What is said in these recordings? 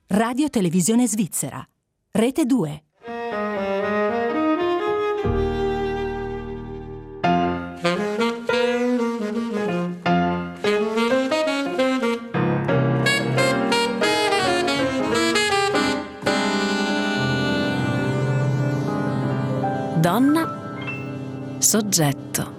Radio Televisione Svizzera. Rete 2. Donna, soggetto.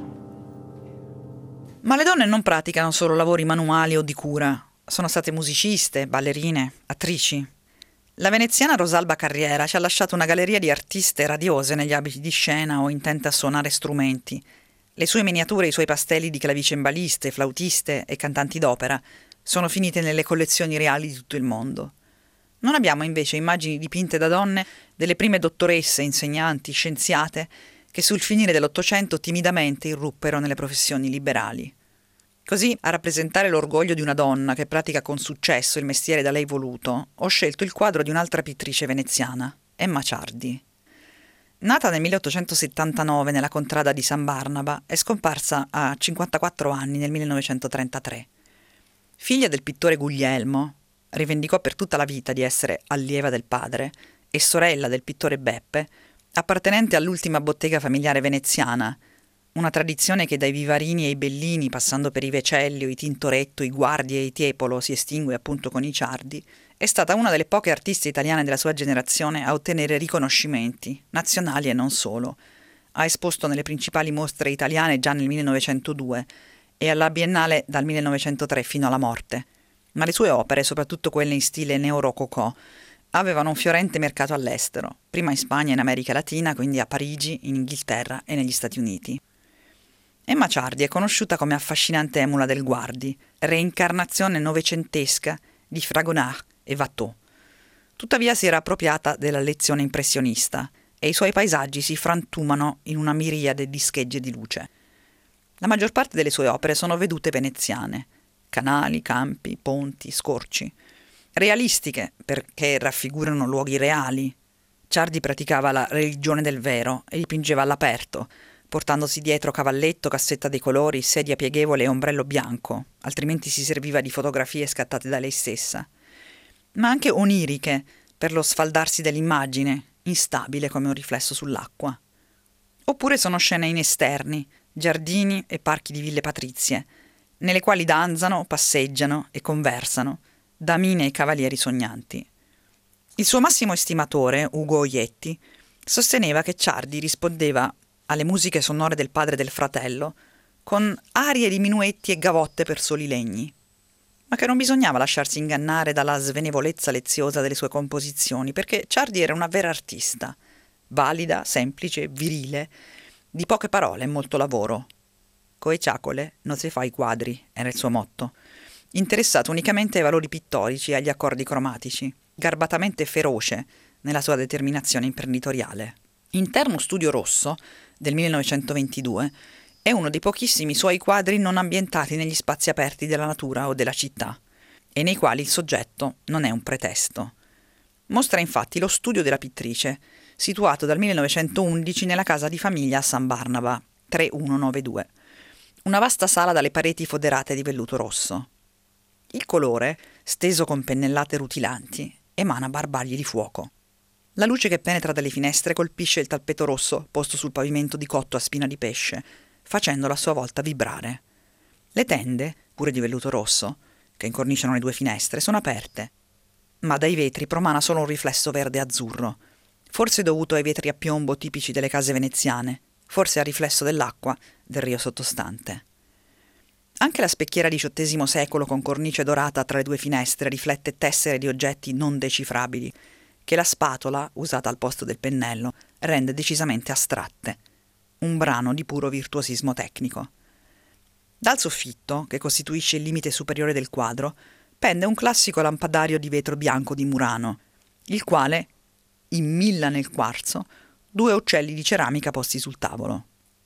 Ma le donne non praticano solo lavori manuali o di cura. Sono state musiciste, ballerine, attrici. La veneziana Rosalba Carriera ci ha lasciato una galleria di artiste radiose negli abiti di scena o intente a suonare strumenti. Le sue miniature e i suoi pastelli di clavicembaliste, flautiste e cantanti d'opera sono finite nelle collezioni reali di tutto il mondo. Non abbiamo invece immagini dipinte da donne delle prime dottoresse, insegnanti, scienziate che sul finire dell'Ottocento timidamente irruppero nelle professioni liberali. Così, a rappresentare l'orgoglio di una donna che pratica con successo il mestiere da lei voluto, ho scelto il quadro di un'altra pittrice veneziana, Emma Ciardi. Nata nel 1879 nella contrada di San Barnaba, è scomparsa a 54 anni nel 1933. Figlia del pittore Guglielmo, rivendicò per tutta la vita di essere allieva del padre, e sorella del pittore Beppe, appartenente all'ultima bottega familiare veneziana, una tradizione che dai Vivarini e i Bellini, passando per i Vecellio, i Tintoretto, i Guardi e i Tiepolo, si estingue appunto con i Ciardi, è stata una delle poche artiste italiane della sua generazione a ottenere riconoscimenti, nazionali e non solo. Ha esposto nelle principali mostre italiane già nel 1902 e alla Biennale dal 1903 fino alla morte. Ma le sue opere, soprattutto quelle in stile neo-rococò, avevano un fiorente mercato all'estero, prima in Spagna e in America Latina, quindi a Parigi, in Inghilterra e negli Stati Uniti. Emma Ciardi è conosciuta come affascinante emula del Guardi, reincarnazione novecentesca di Fragonard e Watteau. Tuttavia si era appropriata della lezione impressionista e i suoi paesaggi si frantumano in una miriade di schegge di luce. La maggior parte delle sue opere sono vedute veneziane, canali, campi, ponti, scorci. Realistiche, perché raffigurano luoghi reali. Ciardi praticava la religione del vero e dipingeva all'aperto, portandosi dietro cavalletto, cassetta dei colori, sedia pieghevole e ombrello bianco, altrimenti si serviva di fotografie scattate da lei stessa. Ma anche oniriche, per lo sfaldarsi dell'immagine, instabile come un riflesso sull'acqua. Oppure sono scene in esterni, giardini e parchi di ville patrizie, nelle quali danzano, passeggiano e conversano, damine e cavalieri sognanti. Il suo massimo estimatore, Ugo Oietti, sosteneva che Ciardi rispondeva alle musiche sonore del padre e del fratello con arie di minuetti e gavotte per soli legni, ma che non bisognava lasciarsi ingannare dalla svenevolezza leziosa delle sue composizioni, perché Ciardi era una vera artista, valida, semplice, virile, di poche parole e molto lavoro. Coe ciacole non si fa i quadri, era il suo motto, interessato unicamente ai valori pittorici e agli accordi cromatici, garbatamente feroce nella sua determinazione imprenditoriale. Interno Studio Rosso, del 1922, è uno dei pochissimi suoi quadri non ambientati negli spazi aperti della natura o della città, e nei quali il soggetto non è un pretesto. Mostra infatti lo studio della pittrice, situato dal 1911 nella casa di famiglia a San Barnaba, 3192, una vasta sala dalle pareti foderate di velluto rosso. Il colore, steso con pennellate rutilanti, emana barbagli di fuoco. La luce che penetra dalle finestre colpisce il tappeto rosso posto sul pavimento di cotto a spina di pesce, facendolo a sua volta vibrare. Le tende, pure di velluto rosso, che incorniciano le due finestre, sono aperte, ma dai vetri promana solo un riflesso verde-azzurro, forse dovuto ai vetri a piombo tipici delle case veneziane, forse al riflesso dell'acqua del rio sottostante. Anche la specchiera XVIII secolo con cornice dorata tra le due finestre riflette tessere di oggetti non decifrabili, che la spatola, usata al posto del pennello, rende decisamente astratte. Un brano di puro virtuosismo tecnico. Dal soffitto, che costituisce il limite superiore del quadro, pende un classico lampadario di vetro bianco di Murano, il quale immilla nel quarzo 2 uccelli di ceramica posti sul tavolo.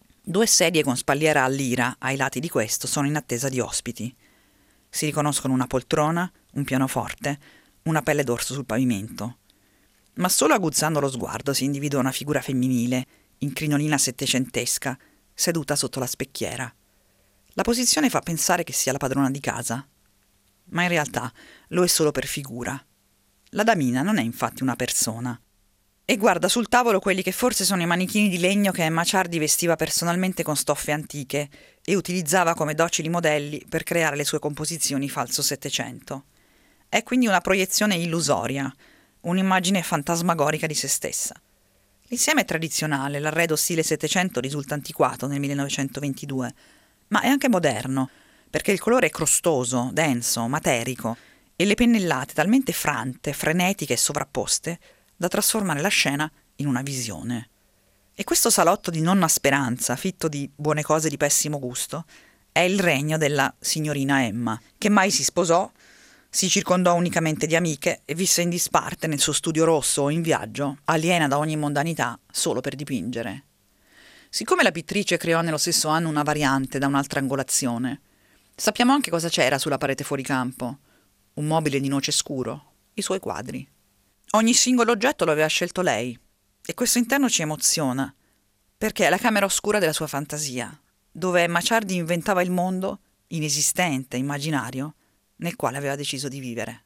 2 sedie con spalliera a lira ai lati di questo sono in attesa di ospiti. Si riconoscono una poltrona, un pianoforte, una pelle d'orso sul pavimento. Ma solo aguzzando lo sguardo si individua una figura femminile, in crinolina settecentesca, seduta sotto la specchiera. La posizione fa pensare che sia la padrona di casa, ma in realtà lo è solo per figura. La damina non è infatti una persona. E guarda sul tavolo quelli che forse sono i manichini di legno che Emma Ciardi vestiva personalmente con stoffe antiche e utilizzava come docili modelli per creare le sue composizioni falso Settecento. È quindi una proiezione illusoria, un'immagine fantasmagorica di se stessa. L'insieme è tradizionale, l'arredo stile Settecento risulta antiquato nel 1922, ma è anche moderno, perché il colore è crostoso, denso, materico, e le pennellate talmente frante, frenetiche e sovrapposte da trasformare la scena in una visione. E questo salotto di nonna Speranza, fitto di buone cose di pessimo gusto, è il regno della signorina Emma, che mai si sposò, si circondò unicamente di amiche e visse in disparte nel suo studio rosso o in viaggio, aliena da ogni mondanità, solo per dipingere. Siccome la pittrice creò nello stesso anno una variante da un'altra angolazione, sappiamo anche cosa c'era sulla parete fuori campo: un mobile di noce scuro, i suoi quadri. Ogni singolo oggetto lo aveva scelto lei, e questo interno ci emoziona, perché è la camera oscura della sua fantasia, dove Emma Ciardi inventava il mondo inesistente, immaginario, nel quale aveva deciso di vivere.